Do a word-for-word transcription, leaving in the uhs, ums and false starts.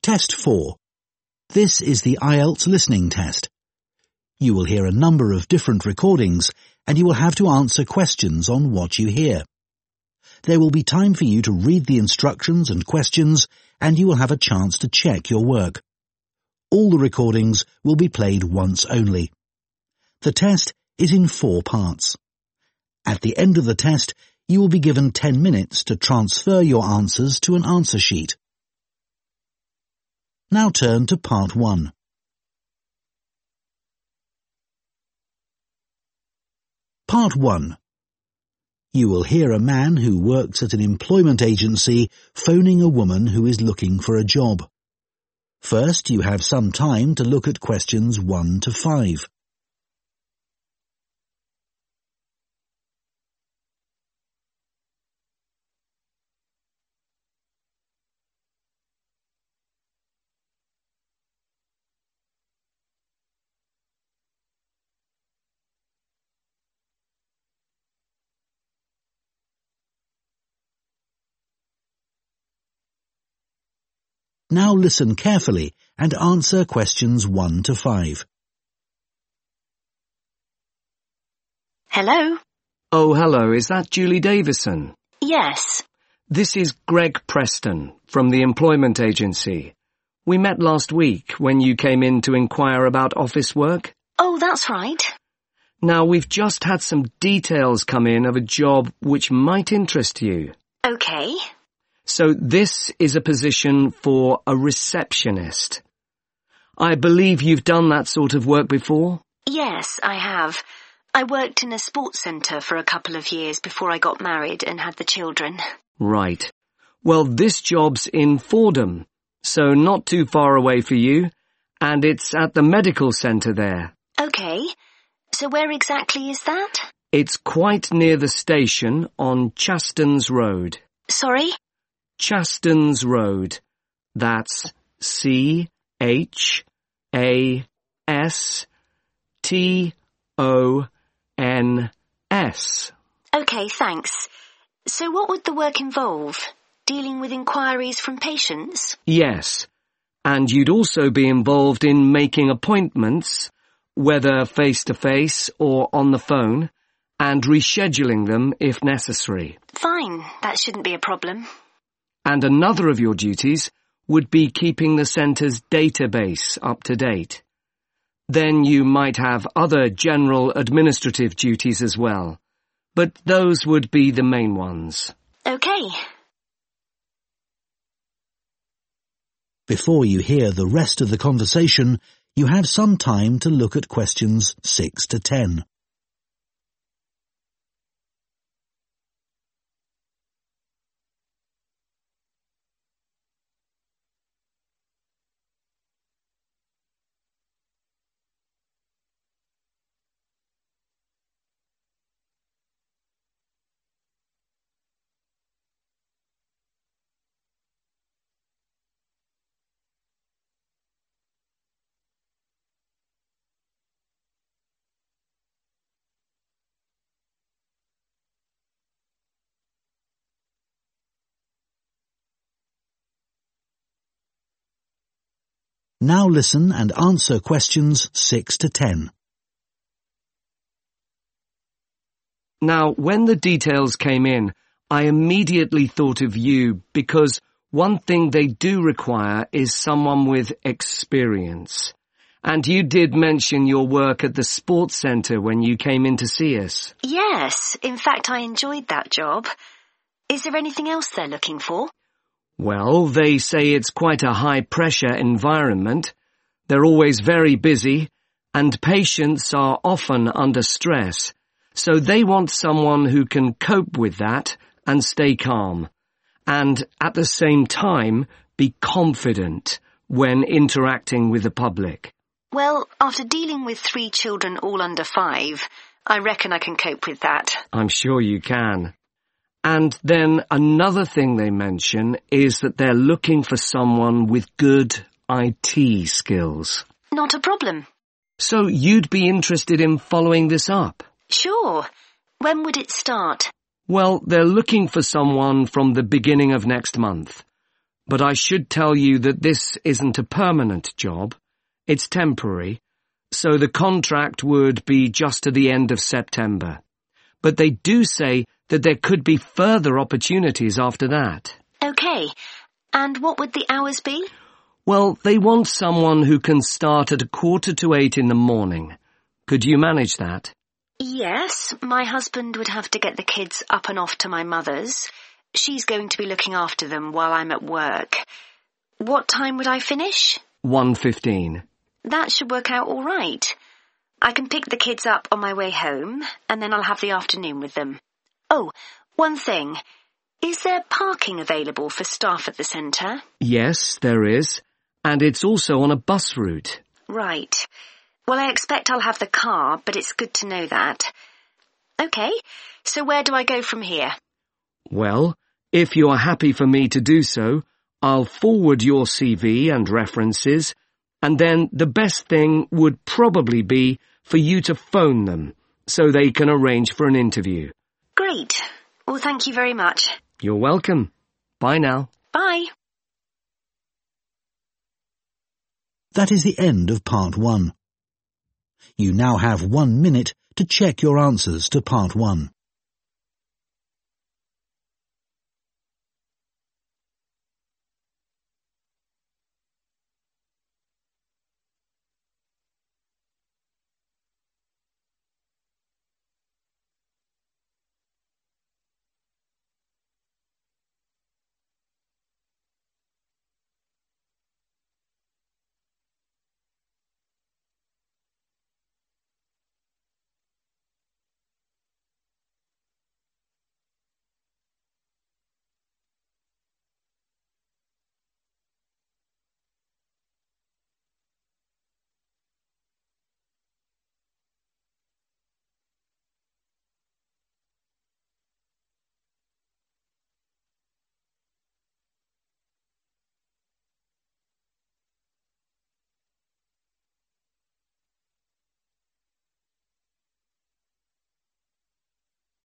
Test four. This is the I E L T S listening test. You will hear a number of different recordings and you will have to answer questions on what you hear. There will be time for you to read the instructions and questions and you will have a chance to check your work. All the recordings will be played once only. The test is in four parts. At the end of the test, you will be given ten minutes to transfer your answers to an answer sheet. Now turn to part one. Part one. You will hear a man who works at an employment agency phoning a woman who is looking for a job. First, you have some time to look at questions one to five. Now listen carefully and answer questions one to five. Hello? Oh, hello. Is that Julie Davison? Yes. This is Greg Preston from the employment agency. We met last week when you came in to inquire about office work. Oh, that's right. Now, we've just had some details come in of a job which might interest you. Okay. So this is a position for a receptionist. I believe you've done that sort of work before? Yes, I have. I worked in a sports centre for a couple of years before I got married and had the children. Right. Well, this job's in Fordham, so not too far away for you, and it's at the medical centre there. Okay. So where exactly is that? It's quite near the station on Chastens Road. Sorry? Chastens Road. That's C H A S T O N S. Okay, thanks. So what would the work involve? Dealing with inquiries from patients? Yes. And you'd also be involved in making appointments, whether face-to-face or on the phone, and rescheduling them if necessary. Fine, that shouldn't be a problem. And another of your duties would be keeping the centre's database up to date. Then you might have other general administrative duties as well, but those would be the main ones. Okay. Before you hear the rest of the conversation, you have some time to look at questions six to ten. Now listen and answer questions six to ten. Now, when the details came in, I immediately thought of you because one thing they do require is someone with experience. And you did mention your work at the sports centre when you came in to see us. Yes, in fact I enjoyed that job. Is there anything else they're looking for? Well, they say it's quite a high-pressure environment. They're always very busy, and patients are often under stress. So they want someone who can cope with that and stay calm, and at the same time be confident when interacting with the public. Well, after dealing with three children all under five, I reckon I can cope with that. I'm sure you can. And then another thing they mention is that they're looking for someone with good I T skills. Not a problem. So you'd be interested in following this up? Sure. When would it start? Well, they're looking for someone from the beginning of next month. But I should tell you that this isn't a permanent job. It's temporary, so the contract would be just to the end of September. But they do say that there could be further opportunities after that. OK. And what would the hours be? Well, they want someone who can start at a quarter to eight in the morning. Could you manage that? Yes, my husband would have to get the kids up and off to my mother's. She's going to be looking after them while I'm at work. What time would I finish? one fifteen. That should work out all right. I can pick the kids up on my way home, and then I'll have the afternoon with them. Oh, one thing. Is there parking available for staff at the centre? Yes, there is. And it's also on a bus route. Right. Well, I expect I'll have the car, but it's good to know that. OK, so where do I go from here? Well, if you are happy for me to do so, I'll forward your C V and references, and then the best thing would probably be for you to phone them, so they can arrange for an interview. Great. Well, thank you very much. You're welcome. Bye now. Bye. That is the end of part one. You now have one minute to check your answers to part one.